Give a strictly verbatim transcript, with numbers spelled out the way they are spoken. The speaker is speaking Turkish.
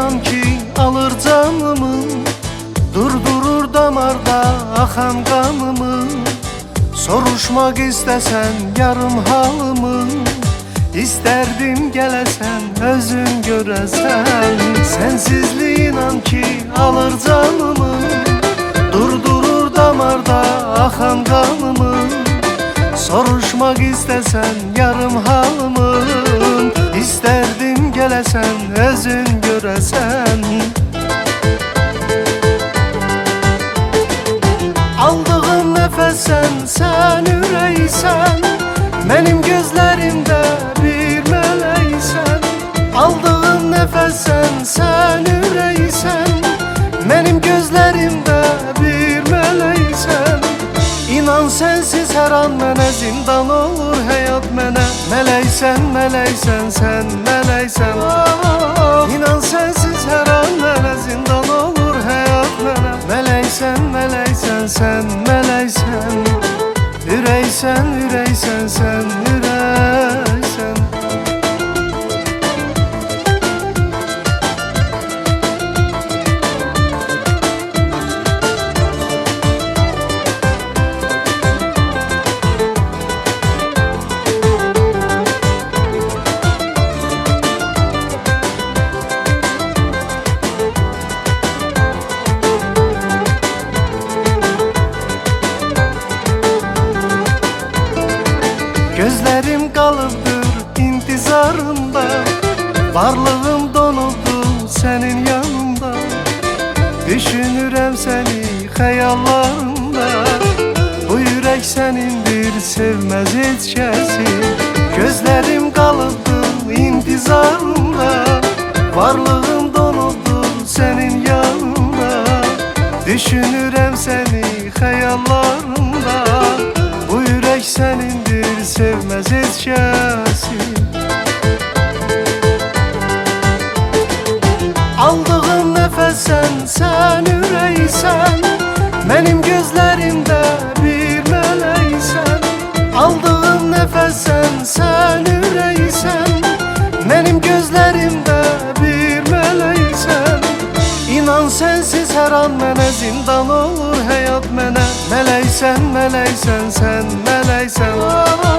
inan ki alır canımı, durdurur damarda akan kanımı. Soruşmak istesen yarım halımı, İsterdim gelesen özün göresen. Sensizliğin inan ki alır canımı, durdurur damarda akan kanımı. Soruşmak istesen yarım halımı, İsterdim gelesen özün göresen. Aldığım nefes sen, sen üreysen, benim gözlerimde bir meleysen. Aldığım nefes sen, sen üreysen, benim gözlerimde bir meleysen. İnan sensiz her an mənə zindan olur hayat mənə. Meleysen, meleysen sen, meleysen. İnan sensiz her an mənə zindan olur hayat mənə. Meleysen, meleysen sen, meleysen. Üreysen, üreysen sen, üreysen. Gözlerim kalıbdır intizarında, varlığım donuldu senin yanında. Düşünürəm seni hayallarımda, bu yürek senindir sevmez hiç kesi. Gözlerim kalıbdır intizarında, varlığım donuldu senin yanında. Düşünürəm seni hayallarımda, bu yürek senindir sevmez hiç kesi. Aldığım nefes sen, sen üreysen, benim gözlerimde bir meleysen. Aldığım nefes sen, sen üreysen, benim gözlerimde bir meleysen. İnan sensiz her an mənə zindan olur hayat mənə. Meleysen, meleysen sen, meleysen.